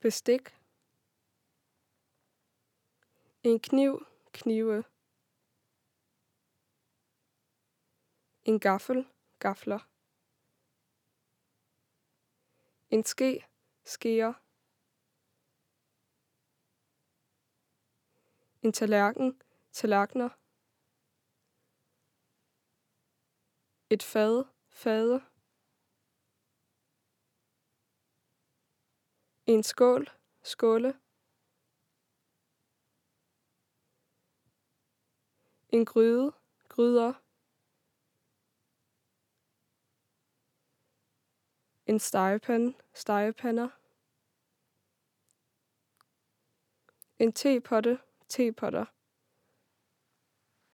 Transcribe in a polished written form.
bestik, en kniv, knive, en gaffel, gafler, en ske, skeer, en tallerken, tallerkener, et fad, fade, en skål, skåle, en gryde, gryder, en stegepande, stegepander, en tepotte, tepotter,